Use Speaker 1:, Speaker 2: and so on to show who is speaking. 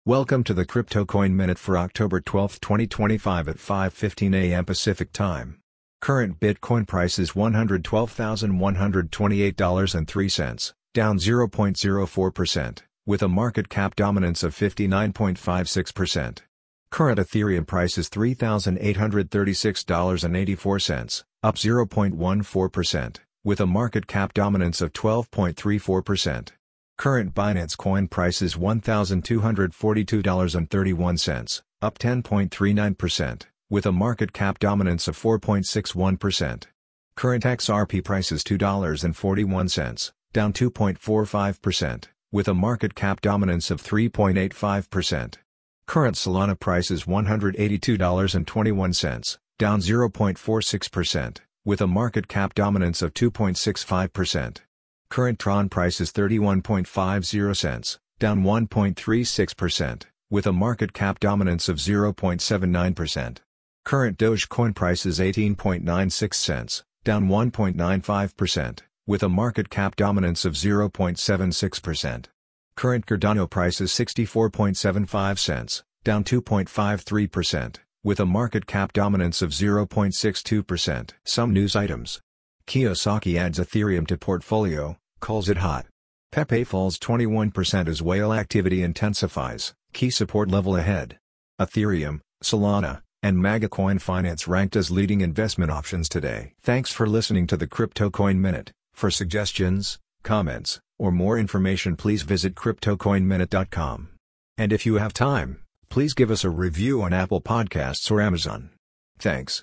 Speaker 1: Welcome to the Crypto Coin Minute for October 12, 2025 at 5:15 a.m. Pacific Time. Current Bitcoin price is $112,128.03, down 0.04%, with a market cap dominance of 59.56%. Current Ethereum price is $3,836.84, up 0.14%, with a market cap dominance of 12.34%. Current Binance Coin price is $1,242.31, up 10.39%, with a market cap dominance of 4.61%. Current XRP price is $2.41, down 2.45%, with a market cap dominance of 3.85%. Current Solana price is $182.21, down 0.46%, with a market cap dominance of 2.65%. Current Tron price is 31.50 cents, down 1.36%, with a market cap dominance of 0.79%. Current Dogecoin price is 18.96 cents, down 1.95%, with a market cap dominance of 0.76%. Current Cardano price is 64.75 cents, down 2.53%, with a market cap dominance of 0.62%. Some news items. Kiyosaki adds Ethereum to portfolio, calls it hot. Pepe falls 21% as whale activity intensifies, key support level ahead. Ethereum, Solana, and MagaCoin Finance ranked as leading investment options today. Thanks for listening to the Crypto Coin Minute. For suggestions, comments, or more information, please visit CryptoCoinMinute.com. And if you have time, please give us a review on Apple Podcasts or Amazon. Thanks.